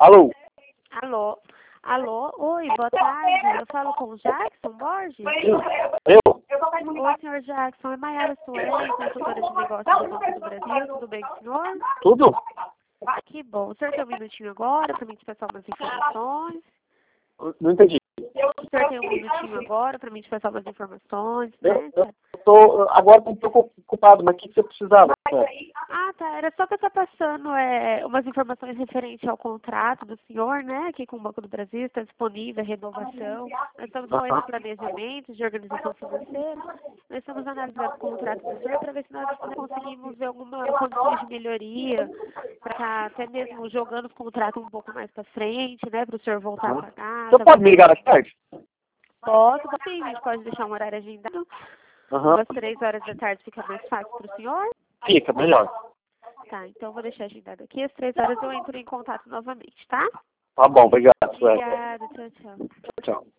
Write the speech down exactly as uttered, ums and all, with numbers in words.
Alô? Alô? Alô? Oi, boa tarde. Eu falo com o Jackson Borges? Eu? Oi, senhor Jackson. É Maiara Soares, consultora de negócios do Banco do Brasil. Tudo bem com o senhor? Tudo? Que bom. O senhor tem um minutinho agora para mim te passar umas informações? Não entendi. O senhor tem um minutinho agora para mim te passar umas informações, Eu, né? eu tô, agora estou um pouco ocupado, mas o que que você precisava? Ah, tá. Era só para estar passando é, umas informações referentes ao contrato do senhor, né? Aqui com o Banco do Brasil, está disponível a renovação. Nós estamos com esse planejamento de organização financeira. Nós estamos analisando o contrato do senhor para ver se nós conseguimos ver alguma condições de melhoria, para estar até mesmo jogando o contrato um pouco mais para frente, né? Para o senhor voltar a pagar. Você pode me ligar à tarde? Posso, sim, a gente pode deixar um horário agendado. Aham. Umas três horas da tarde fica mais fácil para o senhor? Fica, melhor. Tá, então eu vou deixar agendado aqui. Às três horas eu entro em contato novamente, tá? Tá bom, obrigado. Sueli. Obrigada, tchau, tchau. Tchau.